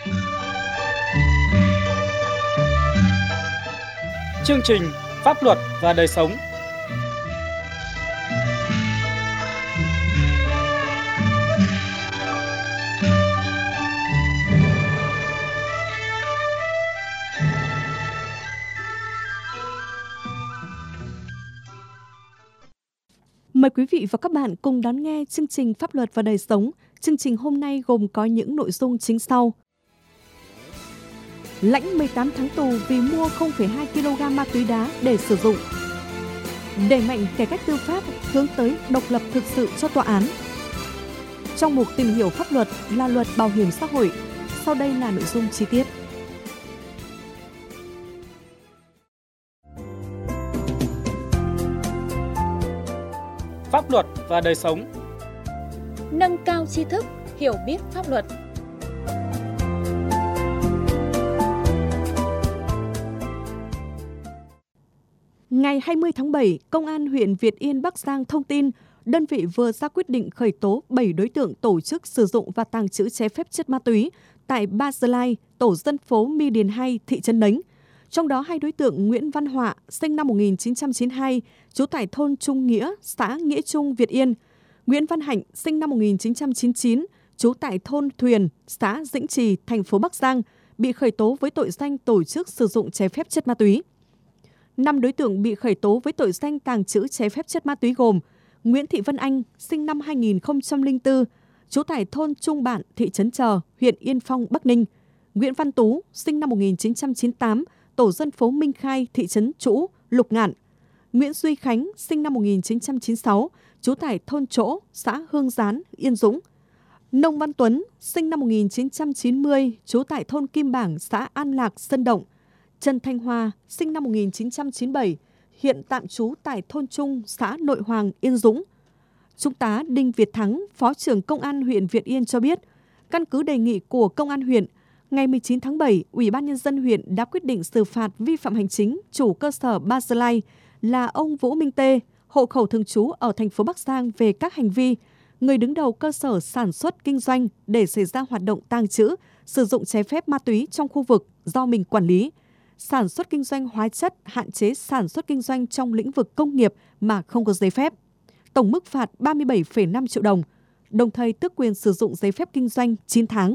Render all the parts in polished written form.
Chương trình Pháp luật và đời sống. Mời quý vị và các bạn cùng đón nghe chương trình Pháp luật và đời sống. Chương trình hôm nay gồm có những nội dung chính sau. Lãnh 18 tháng tù vì mua 0,2 kg ma túy đá để sử dụng. Đẩy mạnh cải cách tư pháp hướng tới độc lập thực sự cho tòa án. Trong mục tìm hiểu pháp luật là luật bảo hiểm xã hội. Sau đây là nội dung chi tiết. Pháp luật và đời sống. Nâng cao tri thức, hiểu biết pháp luật. Ngày 20 tháng 7, Công an huyện Việt Yên, Bắc Giang thông tin đơn vị vừa ra quyết định khởi tố 7 đối tượng tổ chức sử dụng và tàng trữ trái phép chất ma túy tại Ba Giờ Lai, tổ dân phố My Điền 2, thị trấn Nánh. Trong đó 2 đối tượng Nguyễn Văn Họa, sinh năm 1992, trú tại thôn Trung Nghĩa, xã Nghĩa Trung, Việt Yên. Nguyễn Văn Hạnh, sinh năm 1999, trú tại thôn Thuyền, xã Dĩnh Trì, thành phố Bắc Giang, bị khởi tố với tội danh tổ chức sử dụng trái phép chất ma túy. 5 đối tượng bị khởi tố với tội danh tàng trữ trái phép chất ma túy gồm Nguyễn Thị Vân Anh, sinh năm 2004, trú tại thôn Trung Bản, thị trấn Chờ, huyện Yên Phong, Bắc Ninh. Nguyễn Văn Tú, sinh năm 1998, tổ dân phố Minh Khai, thị trấn Trũ, Lục Ngạn. Nguyễn Duy Khánh, sinh năm 1996, trú tại thôn Chỗ, xã Hương Gián, Yên Dũng. Nông Văn Tuấn, sinh năm 1990, trú tại thôn Kim Bảng, xã An Lạc, Sơn Động. Trần Thanh Hoa, sinh năm 1997, hiện tạm trú tại thôn Trung, xã Nội Hoàng, Yên Dũng. Trung tá Đinh Việt Thắng, Phó trưởng Công an huyện Việt Yên cho biết, căn cứ đề nghị của Công an huyện, ngày 19 tháng 7, Ủy ban Nhân dân huyện đã quyết định xử phạt vi phạm hành chính chủ cơ sở Ba Giờ Lai là ông Vũ Minh Tê, hộ khẩu thường trú ở thành phố Bắc Giang về các hành vi người đứng đầu cơ sở sản xuất kinh doanh để xảy ra hoạt động tàng trữ, sử dụng trái phép ma túy trong khu vực do mình quản lý, sản xuất kinh doanh hóa chất, hạn chế sản xuất kinh doanh trong lĩnh vực công nghiệp mà không có giấy phép. Tổng mức phạt 37,5 triệu đồng, đồng thời tước quyền sử dụng giấy phép kinh doanh 9 tháng.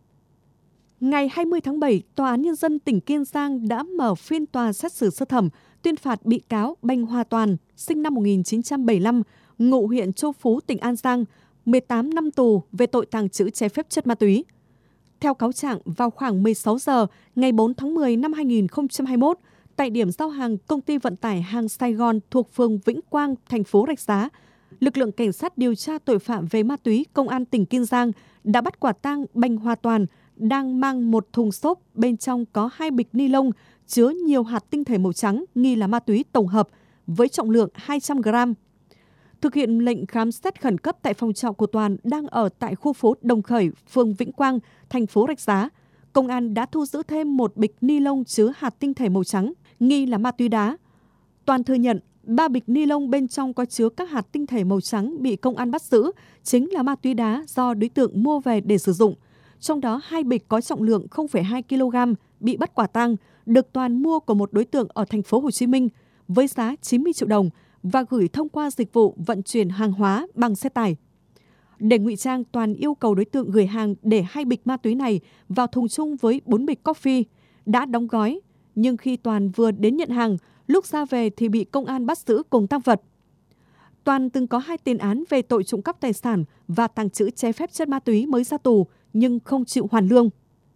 Ngày 20 tháng 7, Tòa án Nhân dân tỉnh Kiên Giang đã mở phiên tòa xét xử sơ thẩm, tuyên phạt bị cáo Bành Hòa Toàn, sinh năm 1975, ngụ huyện Châu Phú, tỉnh An Giang, 18 năm tù về tội tàng trữ trái phép chất ma túy. Theo cáo trạng, vào khoảng 16 giờ ngày 4 tháng 10 năm 2021, tại điểm giao hàng công ty vận tải hàng Sài Gòn thuộc phường Vĩnh Quang, thành phố Rạch Giá, lực lượng cảnh sát điều tra tội phạm về ma túy Công an tỉnh Kiên Giang đã bắt quả tang Bành Hòa Toàn đang mang một thùng xốp, bên trong có 2 bịch ni lông chứa nhiều hạt tinh thể màu trắng nghi là ma túy tổng hợp với trọng lượng 200 g. Thực hiện lệnh khám xét khẩn cấp tại phòng trọ của Toàn đang ở tại khu phố Đồng Khởi, phường Vĩnh Quang, thành phố Rạch Giá, công an đã thu giữ thêm một bịch ni lông chứa hạt tinh thể màu trắng nghi là ma túy đá. Toàn thừa nhận 3 bịch ni lông bên trong có chứa các hạt tinh thể màu trắng bị công an bắt giữ chính là ma túy đá do đối tượng mua về để sử dụng. Trong đó 2 bịch có trọng lượng 0,2 kg bị bắt quả tang được Toàn mua của một đối tượng ở thành phố Hồ Chí Minh với giá 90 triệu đồng và gửi thông qua dịch vụ vận chuyển hàng hóa bằng xe tải. Để ngụy trang, Toàn yêu cầu đối tượng gửi hàng để 2 bịch ma túy này vào thùng chung với 4 bịch coffee đã đóng gói, nhưng khi Toàn vừa đến nhận hàng, lúc ra về thì bị công an bắt giữ cùng tang vật. Toàn từng có 2 tiền án về tội trộm cắp tài sản và tàng trữ trái phép chất ma túy mới ra tù nhưng không chịu hoàn lương.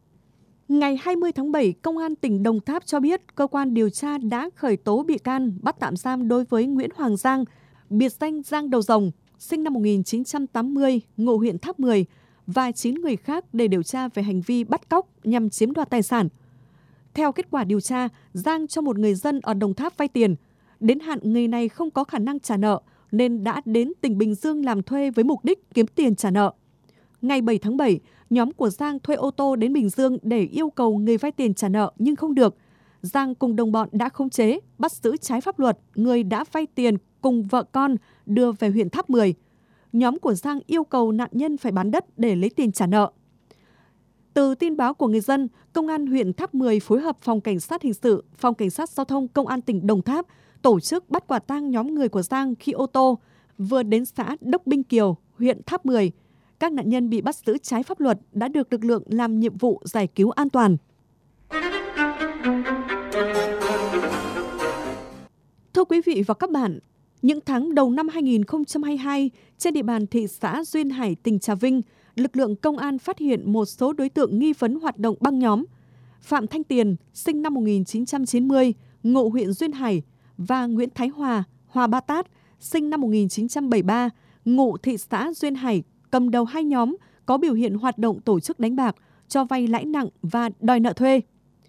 Ngày 20 tháng 7, Công an tỉnh Đồng Tháp cho biết cơ quan điều tra đã khởi tố bị can, bắt tạm giam đối với Nguyễn Hoàng Giang, biệt danh Giang Đầu Rồng, sinh năm 1980, ngụ huyện Tháp 10 và 9 người khác để điều tra về hành vi bắt cóc nhằm chiếm đoạt tài sản. Theo kết quả điều tra, Giang cho một người dân ở Đồng Tháp vay tiền. Đến hạn người này không có khả năng trả nợ nên đã đến tỉnh Bình Dương làm thuê với mục đích kiếm tiền trả nợ. Ngày 7 tháng 7, nhóm của Giang thuê ô tô đến Bình Dương để yêu cầu người vay tiền trả nợ nhưng không được. Giang cùng đồng bọn đã khống chế, bắt giữ trái pháp luật người đã vay tiền cùng vợ con đưa về huyện Tháp 10. Nhóm của Giang yêu cầu nạn nhân phải bán đất để lấy tiền trả nợ. Từ tin báo của người dân, Công an huyện Tháp 10 phối hợp Phòng Cảnh sát Hình sự, Phòng Cảnh sát Giao thông Công an tỉnh Đồng Tháp tổ chức bắt quả tang nhóm người của Giang khi ô tô vừa đến xã Đốc Binh Kiều, huyện Tháp 10. Các nạn nhân bị bắt giữ trái pháp luật đã được lực lượng làm nhiệm vụ giải cứu an toàn. Thưa quý vị và các bạn, những tháng đầu năm 2022, trên địa bàn thị xã Duyên Hải, tỉnh Trà Vinh, lực lượng công an phát hiện một số đối tượng nghi vấn hoạt động băng nhóm. Phạm Thanh Tiền, sinh năm 1990, ngụ huyện Duyên Hải, và Nguyễn Thái Hòa, Hòa Ba Tát, sinh năm 1973, ngụ thị xã Duyên Hải, cầm đầu hai nhóm có biểu hiện hoạt động tổ chức đánh bạc, cho vay lãi nặng và đòi nợ thuê.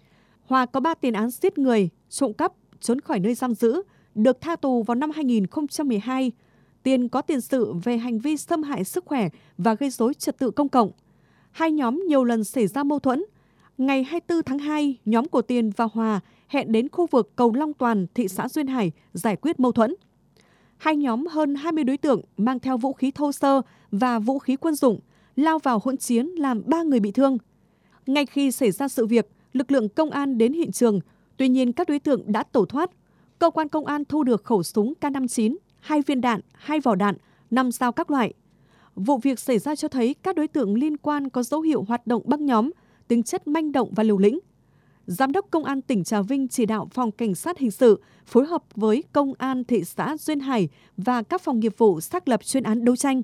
Hòa có 3 tiền án giết người, trộm cắp, trốn khỏi nơi giam giữ, được tha tù vào năm 2012. Tiền có tiền sự về hành vi xâm hại sức khỏe và gây rối trật tự công cộng. Hai nhóm nhiều lần xảy ra mâu thuẫn. Ngày 24 tháng 2, nhóm của Tiền và Hòa hẹn đến khu vực cầu Long Toàn, thị xã Duyên Hải giải quyết mâu thuẫn. Hai nhóm hơn 20 đối tượng mang theo vũ khí thô sơ và vũ khí quân dụng lao vào hỗn chiến làm 3 người bị thương. Ngay khi xảy ra sự việc, lực lượng công an đến hiện trường, tuy nhiên các đối tượng đã tẩu thoát. Cơ quan công an thu được khẩu súng K59, 2 viên đạn, 2 vỏ đạn, 5 dao các loại. Vụ việc xảy ra cho thấy các đối tượng liên quan có dấu hiệu hoạt động băng nhóm, tính chất manh động và liều lĩnh. Giám đốc Công an tỉnh Trà Vinh chỉ đạo Phòng Cảnh sát Hình sự phối hợp với Công an thị xã Duyên Hải và các phòng nghiệp vụ xác lập chuyên án đấu tranh.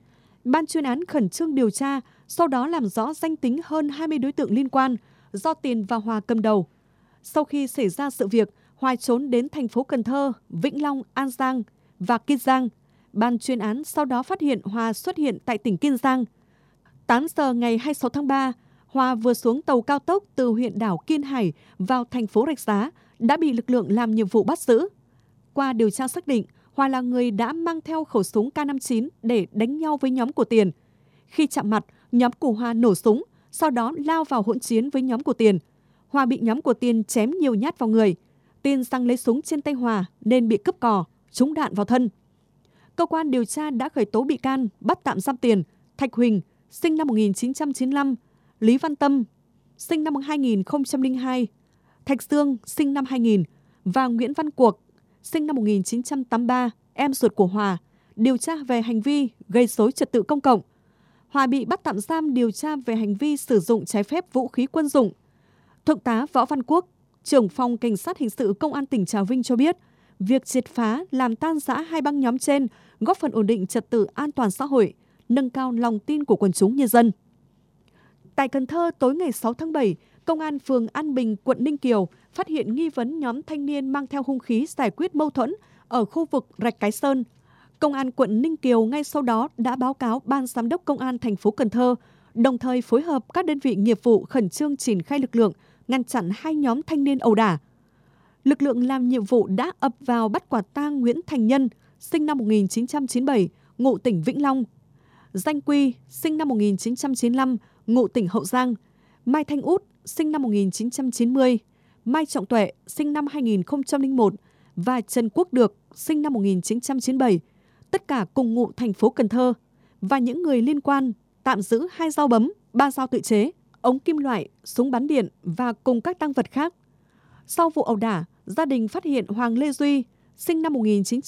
Ban chuyên án khẩn trương điều tra, sau đó làm rõ danh tính hơn 20 đối tượng liên quan do Tiền và Hòa cầm đầu. Sau khi xảy ra sự việc, Hòa trốn đến thành phố Cần Thơ, Vĩnh Long, An Giang và Kiên Giang. Ban chuyên án sau đó phát hiện Hòa xuất hiện tại tỉnh Kiên Giang. 8 giờ ngày 26 tháng 3, Hòa vừa xuống tàu cao tốc từ huyện đảo Kiên Hải vào thành phố Rạch Giá đã bị lực lượng làm nhiệm vụ bắt giữ. Qua điều tra xác định, Hòa là người đã mang theo khẩu súng K59 để đánh nhau với nhóm của Tiền. Khi chạm mặt, nhóm của Hòa nổ súng, sau đó lao vào hỗn chiến với nhóm của Tiền. Hòa bị nhóm của Tiền chém nhiều nhát vào người. Tiền giằng lấy súng trên tay Hòa nên bị cướp cò, trúng đạn vào thân. Cơ quan điều tra đã khởi tố bị can, bắt tạm giam Tiền, Thạch Huỳnh, sinh năm 1995, Lý Văn Tâm, sinh năm 2002, Thạch Dương, sinh năm 2000 và Nguyễn Văn Cuộc, sinh năm 1983, em ruột của Hòa, điều tra về hành vi gây rối trật tự công cộng. Hòa bị bắt tạm giam điều tra về hành vi sử dụng trái phép vũ khí quân dụng. Thượng tá Võ Văn Quốc, trưởng Phòng Cảnh sát Hình sự Công an tỉnh Trà Vinh cho biết, việc triệt phá làm tan rã hai băng nhóm trên góp phần ổn định trật tự an toàn xã hội, nâng cao lòng tin của quần chúng nhân dân. Tại Cần Thơ, tối ngày 6 tháng 7, Công an phường An Bình, quận Ninh Kiều phát hiện nghi vấn nhóm thanh niên mang theo hung khí giải quyết mâu thuẫn ở khu vực Rạch Cái Sơn. Công an quận Ninh Kiều ngay sau đó đã báo cáo Ban Giám đốc Công an thành phố Cần Thơ, đồng thời phối hợp các đơn vị nghiệp vụ khẩn trương triển khai lực lượng, ngăn chặn hai nhóm thanh niên ẩu đả. Lực lượng làm nhiệm vụ đã ập vào bắt quả tang Nguyễn Thành Nhân, sinh năm 1997, ngụ tỉnh Vĩnh Long, Danh Quy, sinh năm 1995, ngụ tỉnh Hậu Giang, Mai Thanh Út, sinh năm 1990, Mai Trọng Tuệ, sinh năm 2001 và Trần Quốc Được, sinh năm 1997, tất cả cùng ngụ thành phố Cần Thơ, và những người liên quan tạm giữ 2 dao bấm, 3 dao tự chế, ống kim loại, súng bắn điện và cùng các tang vật khác. Sau vụ ẩu đả, gia đình phát hiện Hoàng Lê Duy, sinh năm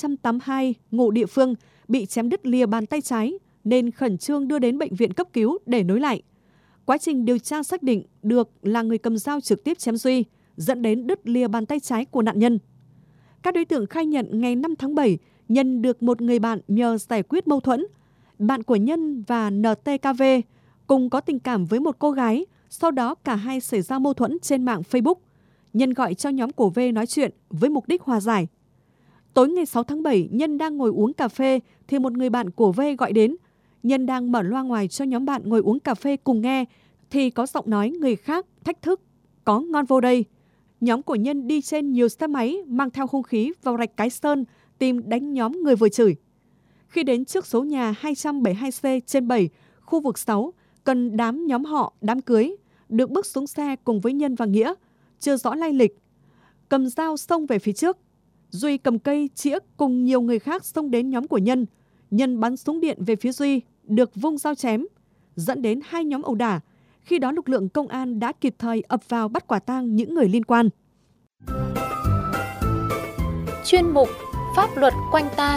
1982, ngụ địa phương, bị chém đứt lìa bàn tay trái nên khẩn trương đưa đến bệnh viện cấp cứu để nối lại. Quá trình điều tra xác định Được là người cầm dao trực tiếp chém Duy, dẫn đến đứt lìa bàn tay trái của nạn nhân. Các đối tượng khai nhận ngày 5 tháng 7, Nhân được một người bạn nhờ giải quyết mâu thuẫn. Bạn của Nhân và NTKV cùng có tình cảm với một cô gái, sau đó cả hai xảy ra mâu thuẫn trên mạng Facebook. Nhân gọi cho nhóm của V nói chuyện với mục đích hòa giải. Tối ngày 6 tháng 7, Nhân đang ngồi uống cà phê thì một người bạn của V gọi đến. Nhân đang mở loa ngoài cho nhóm bạn ngồi uống cà phê cùng nghe thì có giọng nói người khác thách thức: "Có ngon vô đây." Nhóm của Nhân đi trên nhiều xe máy mang theo hung khí vào Rạch Cái Sơn tìm đánh nhóm người vừa chửi. Khi đến trước số nhà 272C trên 7, khu vực 6, cần đám nhóm họ đám cưới, Được bước xuống xe cùng với Nhân và Nghĩa, chưa rõ lai lịch, cầm dao xông về phía trước. Duy cầm cây chĩa cùng nhiều người khác xông đến nhóm của Nhân. Nhân bắn súng điện về phía Duy, Được vung dao chém, dẫn đến hai nhóm ẩu đả. Khi đó lực lượng công an đã kịp thời ập vào bắt quả tang những người liên quan. Chuyên mục Pháp luật quanh ta.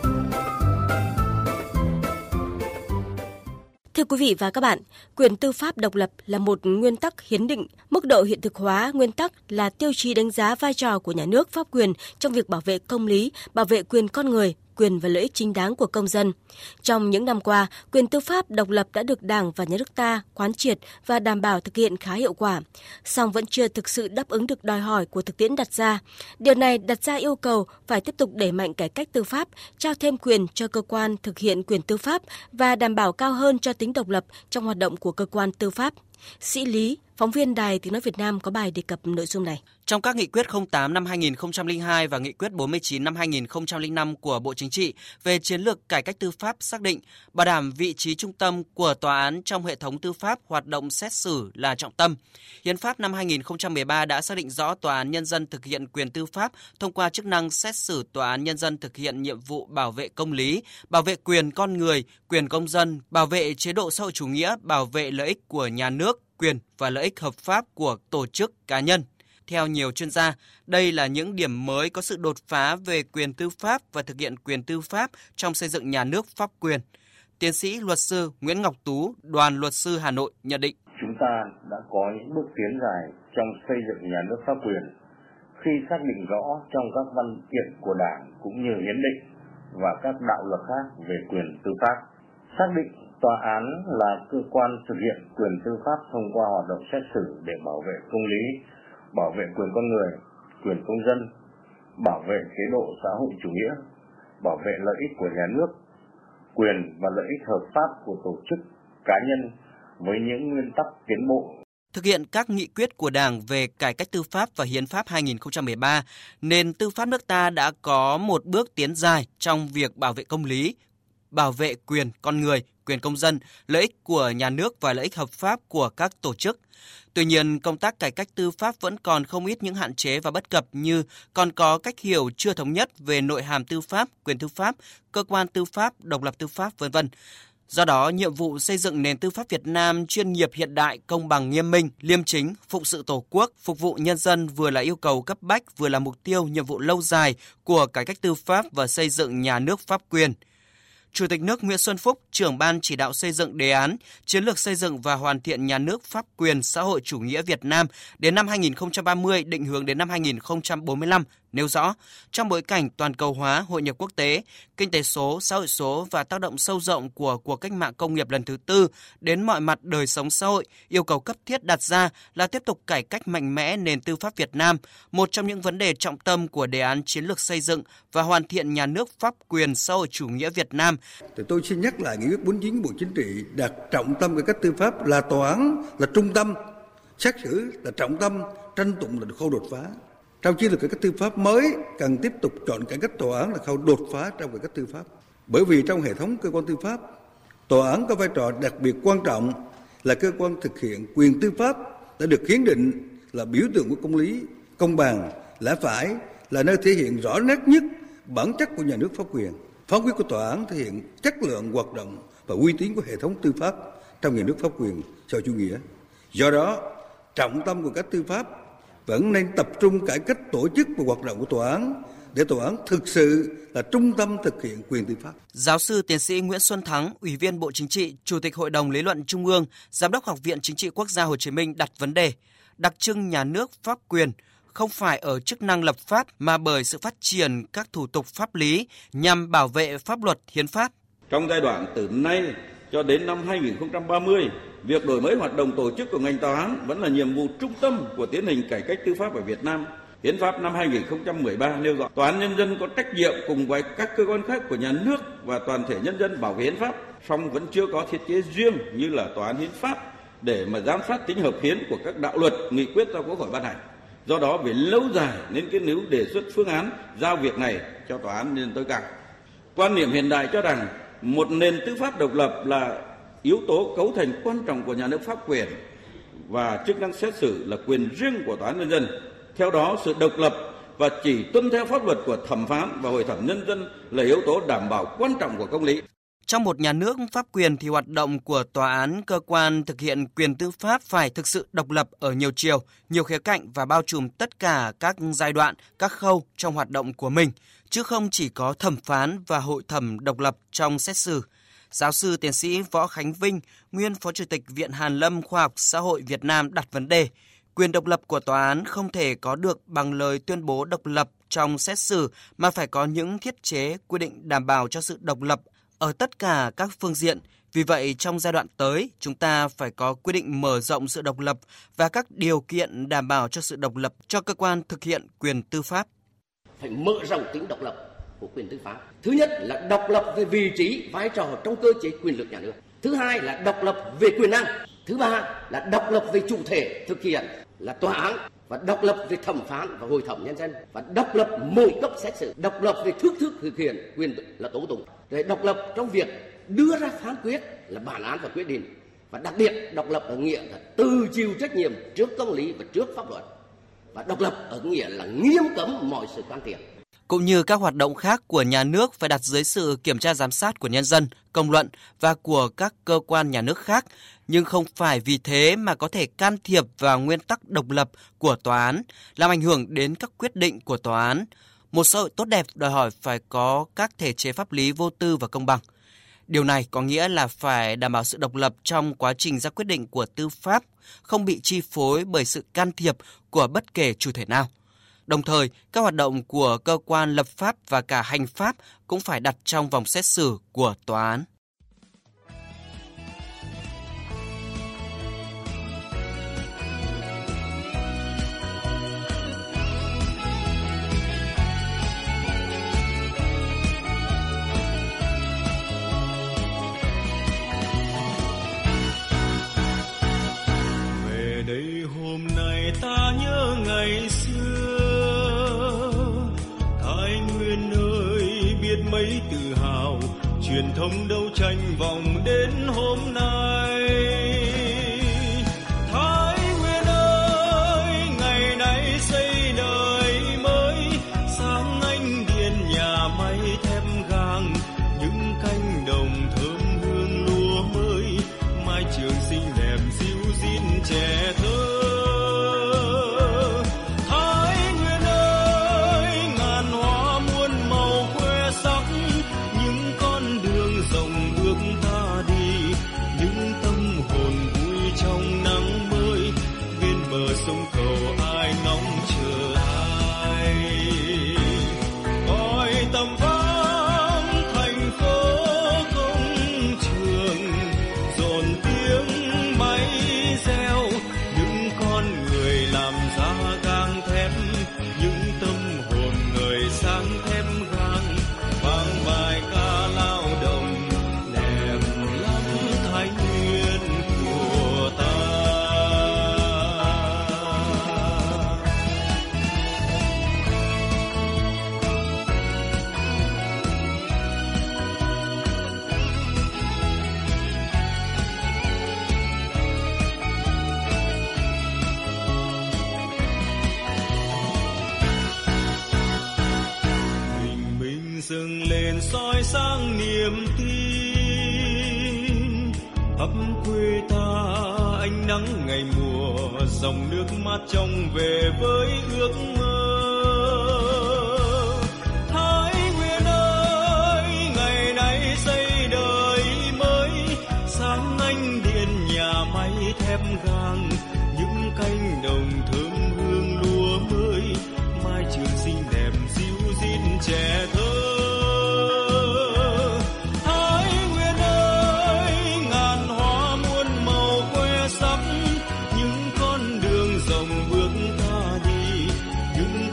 Thưa quý vị và các bạn, quyền tư pháp độc lập là một nguyên tắc hiến định. Mức độ hiện thực hóa nguyên tắc là tiêu chí đánh giá vai trò của nhà nước pháp quyền trong việc bảo vệ công lý, bảo vệ quyền con người, quyền và lợi ích chính đáng của công dân. Trong những năm qua, quyền tư pháp độc lập đã được Đảng và Nhà nước ta quán triệt và đảm bảo thực hiện khá hiệu quả, song vẫn chưa thực sự đáp ứng được đòi hỏi của thực tiễn đặt ra. Điều này đặt ra yêu cầu phải tiếp tục đẩy mạnh cải cách tư pháp, trao thêm quyền cho cơ quan thực hiện quyền tư pháp và đảm bảo cao hơn cho tính độc lập trong hoạt động của cơ quan tư pháp. Sĩ Lý, phóng viên Đài Tiếng nói Việt Nam có bài đề cập nội dung này. Trong các nghị quyết 08 năm 2002 và nghị quyết 49 năm 2005 của Bộ Chính trị về chiến lược cải cách tư pháp xác định bảo đảm vị trí trung tâm của tòa án trong hệ thống tư pháp hoạt động xét xử là trọng tâm. Hiến pháp năm 2013 đã xác định rõ tòa án nhân dân thực hiện quyền tư pháp thông qua chức năng xét xử tòa án nhân dân thực hiện nhiệm vụ bảo vệ công lý, bảo vệ quyền con người, quyền công dân, bảo vệ chế độ xã hội chủ nghĩa, bảo vệ lợi ích của nhà nước, quyền và lợi ích hợp pháp của tổ chức cá nhân. Theo nhiều chuyên gia, đây là những điểm mới có sự đột phá về quyền tư pháp và thực hiện quyền tư pháp trong xây dựng nhà nước pháp quyền. Tiến sĩ luật sư Nguyễn Ngọc Tú, Đoàn Luật sư Hà Nội nhận định. Chúng ta đã có những bước tiến dài trong xây dựng nhà nước pháp quyền khi xác định rõ trong các văn kiện của Đảng cũng như hiến định và các đạo luật khác về quyền tư pháp. Xác định tòa án là cơ quan thực hiện quyền tư pháp thông qua hoạt động xét xử để bảo vệ công lý, bảo vệ quyền con người, quyền công dân, bảo vệ chế độ xã hội chủ nghĩa, bảo vệ lợi ích của nhà nước, quyền và lợi ích hợp pháp của tổ chức, cá nhân với những nguyên tắc tiến bộ. Thực hiện các nghị quyết của Đảng về cải cách tư pháp và Hiến pháp 2013, nền tư pháp nước ta đã có một bước tiến dài trong việc bảo vệ công lý, bảo vệ quyền con người, quyền công dân, lợi ích của nhà nước và lợi ích hợp pháp của các tổ chức. Tuy nhiên, công tác cải cách tư pháp vẫn còn không ít những hạn chế và bất cập như còn có cách hiểu chưa thống nhất về nội hàm tư pháp, quyền tư pháp, cơ quan tư pháp, độc lập tư pháp, v.v. Do đó, nhiệm vụ xây dựng nền tư pháp Việt Nam chuyên nghiệp hiện đại, công bằng nghiêm minh, liêm chính, phụng sự Tổ quốc, phục vụ nhân dân vừa là yêu cầu cấp bách, vừa là mục tiêu, nhiệm vụ lâu dài của cải cách tư pháp và xây dựng nhà nước pháp quyền. Chủ tịch nước Nguyễn Xuân Phúc, trưởng ban chỉ đạo xây dựng đề án chiến lược xây dựng và hoàn thiện nhà nước pháp quyền xã hội chủ nghĩa Việt Nam đến năm 2030 định hướng đến năm 2045 nêu rõ, trong bối cảnh toàn cầu hóa, hội nhập quốc tế, kinh tế số, xã hội số và tác động sâu rộng của cuộc cách mạng công nghiệp lần thứ tư đến mọi mặt đời sống xã hội, yêu cầu cấp thiết đặt ra là tiếp tục cải cách mạnh mẽ nền tư pháp Việt Nam, một trong những vấn đề trọng tâm của đề án chiến lược xây dựng và hoàn thiện nhà nước pháp quyền xã hội chủ nghĩa Việt Nam. Thì tôi xin nhắc lại nghị quyết 49 Bộ Chính trị đặt trọng tâm cải cách tư pháp là tòa án là trung tâm, xét xử là trọng tâm, tranh tụng là khâu đột phá. Trong chiến lược cải cách tư pháp mới cần tiếp tục chọn cải cách tòa án là khâu đột phá trong cải cách tư pháp. Bởi vì trong hệ thống cơ quan tư pháp, tòa án có vai trò đặc biệt quan trọng là cơ quan thực hiện quyền tư pháp đã được hiến định là biểu tượng của công lý, công bằng, lẽ phải, là nơi thể hiện rõ nét nhất bản chất của nhà nước pháp quyền. Phán quyết của tòa án thể hiện chất lượng hoạt động và uy tín của hệ thống tư pháp trong nhà nước pháp quyền xã hội chủ nghĩa. Do đó, trọng tâm của cải cách tư pháp vẫn nên tập trung cải cách tổ chức và hoạt động của tòa án để tòa án thực sự là trung tâm thực hiện quyền tư pháp. Giáo sư tiến sĩ Nguyễn Xuân Thắng, Ủy viên Bộ Chính trị, Chủ tịch Hội đồng Lý luận Trung ương, Giám đốc Học viện Chính trị Quốc gia Hồ Chí Minh đặt vấn đề đặc trưng nhà nước pháp quyền không phải ở chức năng lập pháp mà bởi sự phát triển các thủ tục pháp lý nhằm bảo vệ pháp luật hiến pháp. Trong giai đoạn từ nay cho đến năm 2030, việc đổi mới hoạt động tổ chức của ngành tòa án vẫn là nhiệm vụ trung tâm của tiến trình cải cách tư pháp ở Việt Nam. Hiến pháp năm 2013 nêu rõ tòa án nhân dân có trách nhiệm cùng với các cơ quan khác của nhà nước và toàn thể nhân dân bảo vệ hiến pháp, song vẫn chưa có thiết chế riêng như là tòa án hiến pháp để mà giám sát tính hợp hiến của các đạo luật, nghị quyết do Quốc hội ban hành. Do đó, về lâu dài nên nghiên cứu đề xuất phương án giao việc này cho tòa án nhân dân tối cao. Quan niệm hiện đại cho rằng một nền tư pháp độc lập là yếu tố cấu thành quan trọng của nhà nước pháp quyền và chức năng xét xử là quyền riêng của tòa án nhân dân. Theo đó, sự độc lập và chỉ tuân theo pháp luật của thẩm phán và hội thẩm nhân dân là yếu tố đảm bảo quan trọng của công lý. Trong một nhà nước pháp quyền thì hoạt động của tòa án, cơ quan thực hiện quyền tư pháp phải thực sự độc lập ở nhiều chiều, nhiều khía cạnh và bao trùm tất cả các giai đoạn, các khâu trong hoạt động của mình, chứ không chỉ có thẩm phán và hội thẩm độc lập trong xét xử. Giáo sư tiến sĩ Võ Khánh Vinh, nguyên Phó Chủ tịch Viện Hàn lâm Khoa học Xã hội Việt Nam đặt vấn đề, quyền độc lập của tòa án không thể có được bằng lời tuyên bố độc lập trong xét xử mà phải có những thiết chế quy định đảm bảo cho sự độc lập ở tất cả các phương diện. Vì vậy, trong giai đoạn tới, chúng ta phải có quy định mở rộng sự độc lập và các điều kiện đảm bảo cho sự độc lập cho cơ quan thực hiện quyền tư pháp. Phải mở rộng tính độc lập của quyền tư pháp. Thứ nhất là độc lập về vị trí, vai trò trong cơ chế quyền lực nhà nước. Thứ hai là độc lập về quyền năng. Thứ ba là độc lập về chủ thể thực hiện là tòa án, và độc lập về thẩm phán và hội thẩm nhân dân, và độc lập mỗi cấp xét xử, độc lập về thức thực hiện quyền là tố tụng, rồi độc lập trong việc đưa ra phán quyết là bản án và quyết định, và đặc biệt độc lập ở nghĩa là tự chịu trách nhiệm trước công lý và trước pháp luật, và độc lập ở nghĩa là nghiêm cấm mọi sự can thiệp. Cũng như các hoạt động khác của nhà nước phải đặt dưới sự kiểm tra giám sát của nhân dân, công luận và của các cơ quan nhà nước khác, nhưng không phải vì thế mà có thể can thiệp vào nguyên tắc độc lập của tòa án, làm ảnh hưởng đến các quyết định của tòa án. Một xã hội tốt đẹp đòi hỏi phải có các thể chế pháp lý vô tư và công bằng. Điều này có nghĩa là phải đảm bảo sự độc lập trong quá trình ra quyết định của tư pháp, không bị chi phối bởi sự can thiệp của bất kể chủ thể nào. Đồng thời, các hoạt động của cơ quan lập pháp và cả hành pháp cũng phải đặt trong vòng xét xử của tòa án. Về đây hôm nay ta nhớ ngày mấy tự hào truyền thống đấu tranh vòng đến hôm nay. Thái Nguyên ơi, ngày nay xây đời mới, sáng anh điện nhà máy thép gang, những cánh đồng thơm hương lúa mới, mái trường xinh đẹp dịu dịu trẻ thơ. dâng lên soi sáng niềm tin. Ấp quê ta ánh nắng ngày mùa, dòng nước mát trong về với ước mơ. Thái Nguyên ơi, ngày nay xây đời mới, sáng anh điện nhà máy thép gang, những cánh đồng thơm hương lúa mới, mai trường xinh đẹp dịu dịu trẻ thơ. Những con đường rộng bước ta đi, những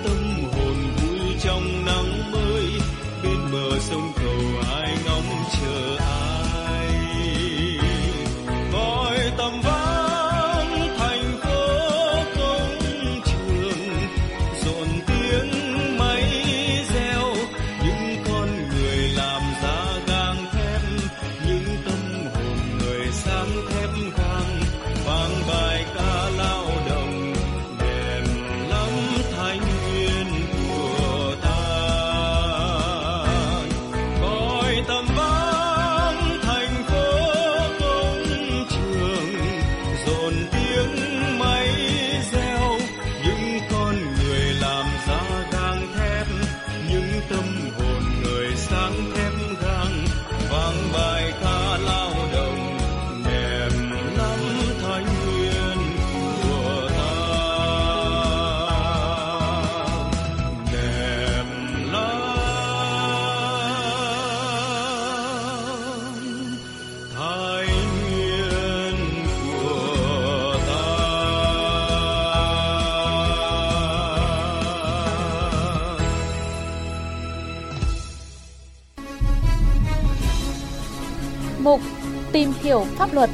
Tìm hiểu pháp luật.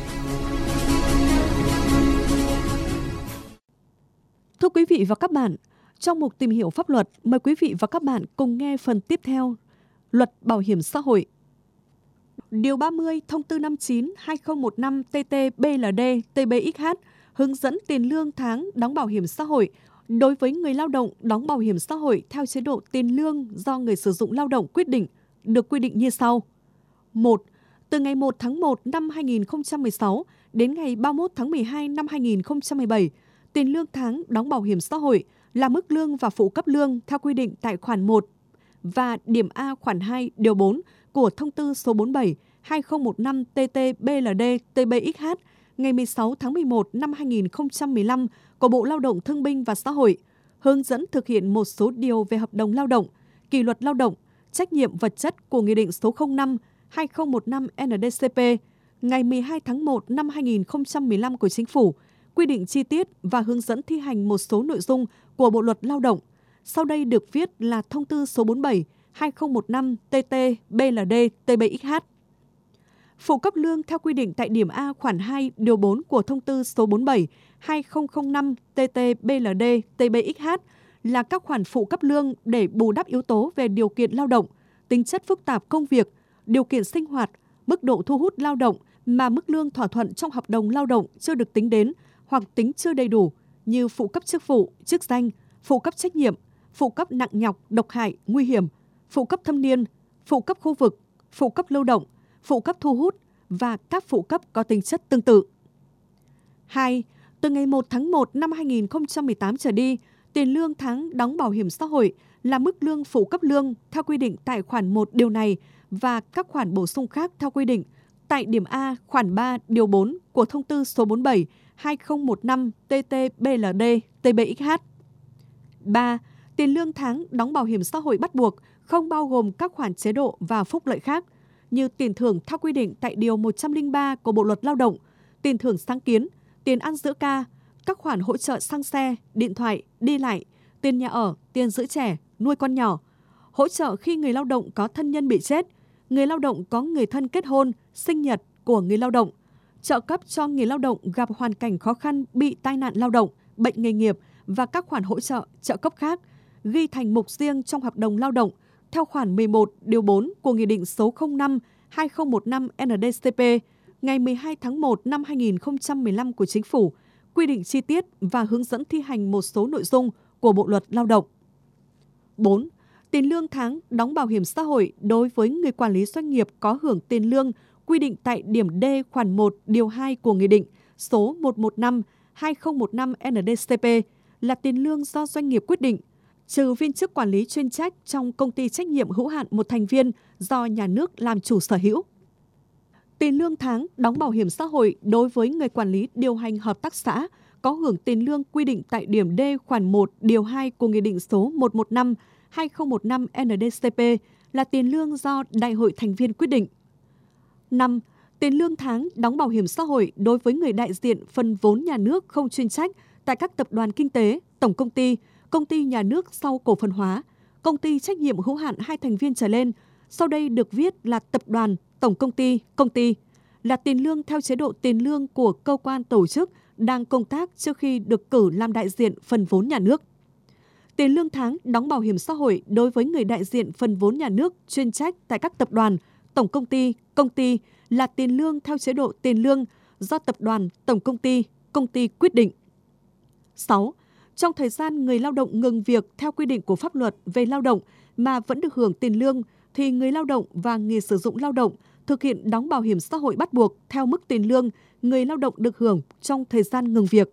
Thưa quý vị và các bạn, trong mục Tìm hiểu pháp luật, mời quý vị và các bạn cùng nghe phần tiếp theo Luật Bảo hiểm xã hội. Điều 30 Thông tư 59/2015/TT-BLD-TBXH hướng dẫn tiền lương tháng đóng bảo hiểm xã hội đối với người lao động đóng bảo hiểm xã hội theo chế độ tiền lương do người sử dụng lao động quyết định, được quy định như sau. 1. Từ ngày 1 tháng 1 năm 2016 đến ngày 31 tháng 12 năm 2017, tiền lương tháng đóng bảo hiểm xã hội là mức lương và phụ cấp lương theo quy định tại khoản 1 và điểm A khoản 2 điều 4 của Thông tư số 47/2015/TT-BLD-TBXH ngày 16 tháng 11 năm 2015 của Bộ Lao động Thương binh và Xã hội, hướng dẫn thực hiện một số điều về hợp đồng lao động, kỷ luật lao động, trách nhiệm vật chất của Nghị định số 05/2015 NDCP ngày 12 tháng 1 năm 2015 của Chính phủ, quy định chi tiết và hướng dẫn thi hành một số nội dung của Bộ Luật Lao động. Sau đây được viết là Thông tư số 47/2015/TT-BLD-TBXH. Phụ cấp lương theo quy định tại điểm A khoản 2 điều 4 của Thông tư số 47/2005/TT-BLD-TBXH là các khoản phụ cấp lương để bù đắp yếu tố về điều kiện lao động, tính chất phức tạp công việc, điều kiện sinh hoạt, mức độ thu hút lao động mà mức lương thỏa thuận trong hợp đồng lao động chưa được tính đến hoặc tính chưa đầy đủ như phụ cấp chức vụ, chức danh, phụ cấp trách nhiệm, phụ cấp nặng nhọc, độc hại, nguy hiểm, phụ cấp thâm niên, phụ cấp khu vực, phụ cấp lưu động, phụ cấp thu hút và các phụ cấp có tính chất tương tự. 2. Từ ngày 1 tháng 1 năm 2018 trở đi, tiền lương tháng đóng bảo hiểm xã hội là mức lương phụ cấp lương theo quy định tại khoản 1 điều này và các khoản bổ sung khác theo quy định tại điểm A khoản 3 điều 4 của Thông tư số 47/2015/TT-BLD-TBXH. 3. Tiền lương tháng đóng bảo hiểm xã hội bắt buộc không bao gồm các khoản chế độ và phúc lợi khác như tiền thưởng theo quy định tại Điều 103 của Bộ Luật Lao động, tiền thưởng sáng kiến, tiền ăn giữa ca, các khoản hỗ trợ xăng xe, điện thoại, đi lại, tiền nhà ở, tiền giữ trẻ, nuôi con nhỏ, hỗ trợ khi người lao động có thân nhân bị chết, người lao động có người thân kết hôn, sinh nhật của người lao động, trợ cấp cho người lao động gặp hoàn cảnh khó khăn bị tai nạn lao động, bệnh nghề nghiệp và các khoản hỗ trợ, trợ cấp khác, ghi thành mục riêng trong hợp đồng lao động theo khoản 11 điều 4 của Nghị định số 05/2015 NDCP ngày 12 tháng 1 năm 2015 của Chính phủ, quy định chi tiết và hướng dẫn thi hành một số nội dung của Bộ Luật Lao động. 4. Tiền lương tháng đóng bảo hiểm xã hội đối với người quản lý doanh nghiệp có hưởng tiền lương quy định tại điểm D khoản 1 điều 2 của Nghị định số 115/2015 NDCP là tiền lương do doanh nghiệp quyết định, trừ viên chức quản lý chuyên trách trong công ty trách nhiệm hữu hạn một thành viên do nhà nước làm chủ sở hữu. Tiền lương tháng đóng bảo hiểm xã hội đối với người quản lý điều hành hợp tác xã có hưởng tiền lương quy định tại điểm D khoản 1 điều 2 của Nghị định số 115/2015 NDCP là tiền lương do Đại hội thành viên quyết định. 5. Tiền lương tháng đóng bảo hiểm xã hội đối với người đại diện phần vốn nhà nước không chuyên trách tại các tập đoàn kinh tế, tổng công ty nhà nước sau cổ phần hóa, công ty trách nhiệm hữu hạn 2 thành viên trở lên, sau đây được viết là tập đoàn, tổng công ty, là tiền lương theo chế độ tiền lương của cơ quan tổ chức đang công tác trước khi được cử làm đại diện phần vốn nhà nước. Tiền lương tháng đóng bảo hiểm xã hội đối với người đại diện phần vốn nhà nước chuyên trách tại các tập đoàn, tổng công ty là tiền lương theo chế độ tiền lương do tập đoàn, tổng công ty quyết định. 6. Trong thời gian người lao động ngừng việc theo quy định của pháp luật về lao động mà vẫn được hưởng tiền lương thì người lao động và người sử dụng lao động thực hiện đóng bảo hiểm xã hội bắt buộc theo mức tiền lương người lao động được hưởng trong thời gian ngừng việc.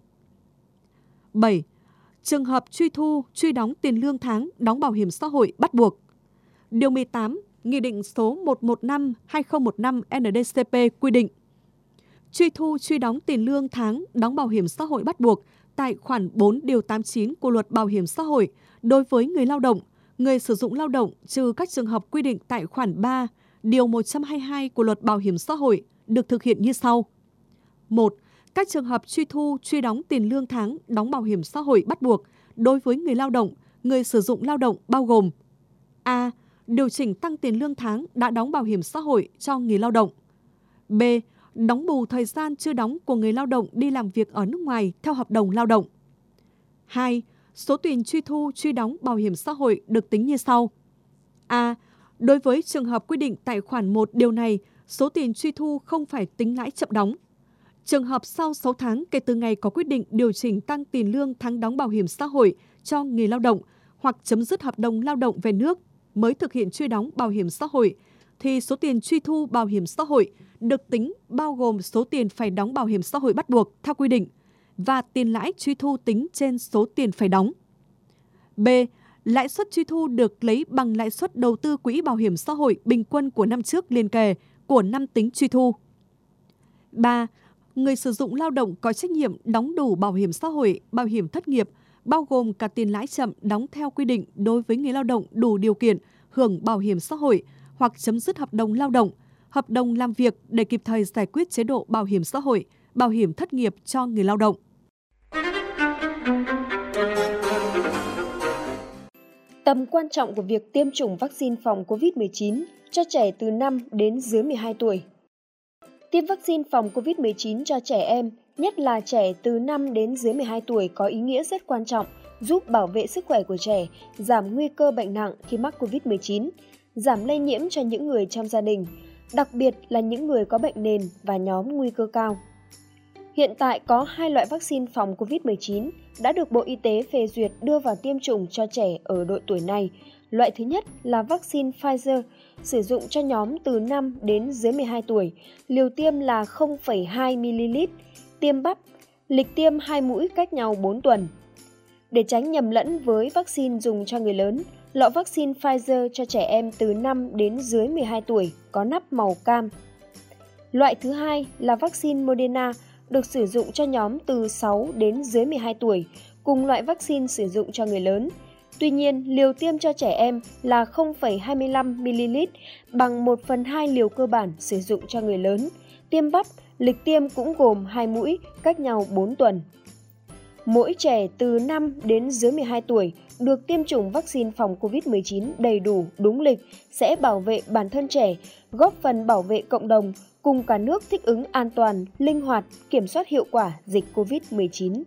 7. Trường hợp truy thu, truy đóng tiền lương tháng đóng bảo hiểm xã hội bắt buộc. Điều 18, Nghị định số 115/2015 NDCP quy định truy thu, truy đóng tiền lương tháng đóng bảo hiểm xã hội bắt buộc tại khoản 4 điều 89 của Luật Bảo hiểm xã hội đối với người lao động, người sử dụng lao động trừ các trường hợp quy định tại khoản 3 điều 122 của Luật Bảo hiểm xã hội được thực hiện như sau. 1. Các trường hợp truy thu, truy đóng tiền lương tháng đóng bảo hiểm xã hội bắt buộc đối với người lao động, người sử dụng lao động bao gồm: A. Điều chỉnh tăng tiền lương tháng đã đóng bảo hiểm xã hội cho người lao động. B. đóng bù thời gian chưa đóng của người lao động đi làm việc ở nước ngoài theo hợp đồng lao động. 2. Số tiền truy thu, truy đóng bảo hiểm xã hội được tính như sau. A. Đối với trường hợp quy định tại khoản 1 điều này, số tiền truy thu không phải tính lãi chậm đóng. Trường hợp sau 6 tháng kể từ ngày có quyết định điều chỉnh tăng tiền lương tháng đóng bảo hiểm xã hội cho người lao động hoặc chấm dứt hợp đồng lao động về nước mới thực hiện truy đóng bảo hiểm xã hội, thì số tiền truy thu bảo hiểm xã hội được tính bao gồm số tiền phải đóng bảo hiểm xã hội bắt buộc theo quy định và tiền lãi truy thu tính trên số tiền phải đóng. B. Lãi suất truy thu được lấy bằng lãi suất đầu tư quỹ bảo hiểm xã hội bình quân của năm trước liền kề của năm tính truy thu. 3. Người sử dụng lao động có trách nhiệm đóng đủ bảo hiểm xã hội, bảo hiểm thất nghiệp, bao gồm cả tiền lãi chậm đóng theo quy định đối với người lao động đủ điều kiện hưởng bảo hiểm xã hội hoặc chấm dứt hợp đồng lao động, hợp đồng làm việc để kịp thời giải quyết chế độ bảo hiểm xã hội, bảo hiểm thất nghiệp cho người lao động. Tầm quan trọng của việc tiêm chủng vaccine phòng COVID-19 cho trẻ từ 5 đến dưới 12 tuổi. Tiêm vaccine phòng COVID-19 cho trẻ em, nhất là trẻ từ 5 đến dưới 12 tuổi có ý nghĩa rất quan trọng, giúp bảo vệ sức khỏe của trẻ, giảm nguy cơ bệnh nặng khi mắc COVID-19, giảm lây nhiễm cho những người trong gia đình, đặc biệt là những người có bệnh nền và nhóm nguy cơ cao. Hiện tại có 2 loại vaccine phòng COVID-19 đã được Bộ Y tế phê duyệt đưa vào tiêm chủng cho trẻ ở độ tuổi này. Loại thứ nhất là vaccine Pfizer, sử dụng cho nhóm từ 5 đến dưới 12 tuổi, liều tiêm là 0,2 ml, tiêm bắp, lịch tiêm 2 mũi cách nhau 4 tuần. Để tránh nhầm lẫn với vaccine dùng cho người lớn, lọ vaccine Pfizer cho trẻ em từ 5 đến dưới 12 tuổi có nắp màu cam. Loại thứ hai là vaccine Moderna, được sử dụng cho nhóm từ 6 đến dưới 12 tuổi, cùng loại vaccine sử dụng cho người lớn. Tuy nhiên, liều tiêm cho trẻ em là 0,25 ml, bằng 1/2 liều cơ bản sử dụng cho người lớn. Tiêm bắp, lịch tiêm cũng gồm 2 mũi, cách nhau 4 tuần. Mỗi trẻ từ 5 đến dưới 12 tuổi được tiêm chủng vaccine phòng COVID-19 đầy đủ, đúng lịch sẽ bảo vệ bản thân trẻ, góp phần bảo vệ cộng đồng, cùng cả nước thích ứng an toàn, linh hoạt, kiểm soát hiệu quả dịch COVID-19.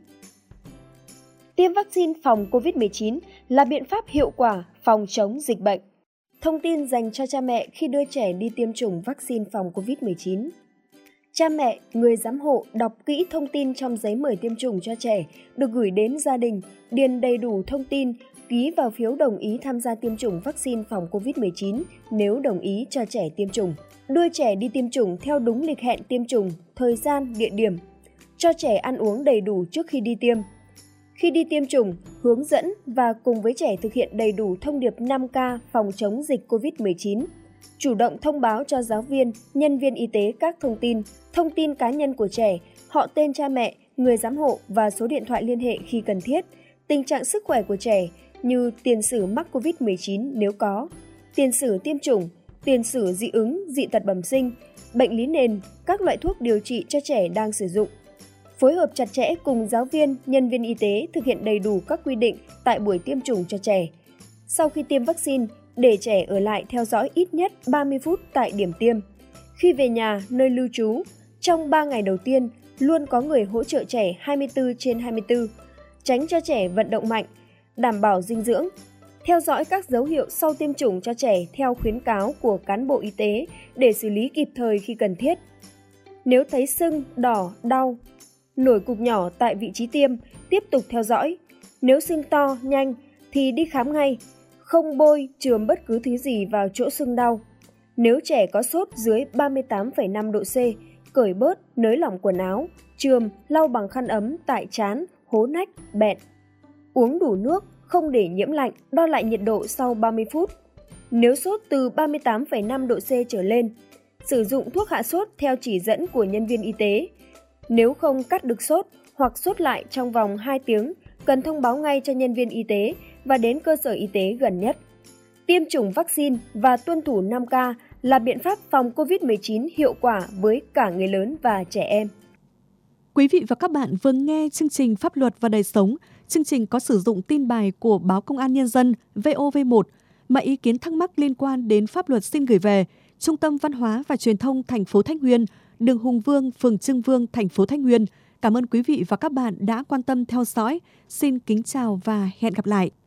Tiêm vaccine phòng COVID-19 là biện pháp hiệu quả phòng chống dịch bệnh. Thông tin dành cho cha mẹ khi đưa trẻ đi tiêm chủng vaccine phòng COVID-19. Cha mẹ, người giám hộ đọc kỹ thông tin trong giấy mời tiêm chủng cho trẻ, được gửi đến gia đình, điền đầy đủ thông tin, ký vào phiếu đồng ý tham gia tiêm chủng vaccine phòng COVID-19 nếu đồng ý cho trẻ tiêm chủng. Đưa trẻ đi tiêm chủng theo đúng lịch hẹn tiêm chủng, thời gian, địa điểm. Cho trẻ ăn uống đầy đủ trước khi đi tiêm. Khi đi tiêm chủng, hướng dẫn và cùng với trẻ thực hiện đầy đủ thông điệp 5K phòng chống dịch COVID-19. Chủ động thông báo cho giáo viên, nhân viên y tế các thông tin cá nhân của trẻ, họ tên cha mẹ, người giám hộ và số điện thoại liên hệ khi cần thiết, tình trạng sức khỏe của trẻ như tiền sử mắc COVID-19 nếu có, tiền sử tiêm chủng, tiền sử dị ứng, dị tật bẩm sinh, bệnh lý nền, các loại thuốc điều trị cho trẻ đang sử dụng. Phối hợp chặt chẽ cùng giáo viên, nhân viên y tế thực hiện đầy đủ các quy định tại buổi tiêm chủng cho trẻ. Sau khi tiêm vaccine, để trẻ ở lại theo dõi ít nhất 30 phút tại điểm tiêm. Khi về nhà, nơi lưu trú, trong 3 ngày đầu tiên, luôn có người hỗ trợ trẻ 24/24, tránh cho trẻ vận động mạnh, đảm bảo dinh dưỡng. Theo dõi các dấu hiệu sau tiêm chủng cho trẻ theo khuyến cáo của cán bộ y tế để xử lý kịp thời khi cần thiết. Nếu thấy sưng, đỏ, đau, nổi cục nhỏ tại vị trí tiêm, tiếp tục theo dõi. Nếu sưng to, nhanh thì đi khám ngay, không bôi, chườm bất cứ thứ gì vào chỗ sưng đau. Nếu trẻ có sốt dưới 38,5 độ C, cởi bớt, nới lỏng quần áo, chườm, lau bằng khăn ấm tại trán, hố nách, bẹn. Uống đủ nước, không để nhiễm lạnh, đo lại nhiệt độ sau 30 phút. Nếu sốt từ 38,5 độ C trở lên, sử dụng thuốc hạ sốt theo chỉ dẫn của nhân viên y tế. Nếu không cắt được sốt hoặc sốt lại trong vòng 2 tiếng, cần thông báo ngay cho nhân viên y tế và đến cơ sở y tế gần nhất. Tiêm chủng vaccine và tuân thủ 5K là biện pháp phòng COVID-19 hiệu quả với cả người lớn và trẻ em. Quý vị và các bạn vừa nghe chương trình Pháp luật và đời sống. Chương trình có sử dụng tin bài của Báo Công an Nhân dân VOV1. Mọi ý kiến thắc mắc liên quan đến pháp luật xin gửi về Trung tâm Văn hóa và Truyền thông thành phố Thanh Nguyên, đường Hùng Vương, phường Trưng Vương, thành phố Thái Nguyên. Cảm ơn quý vị và các bạn đã quan tâm theo dõi. Xin kính chào và hẹn gặp lại.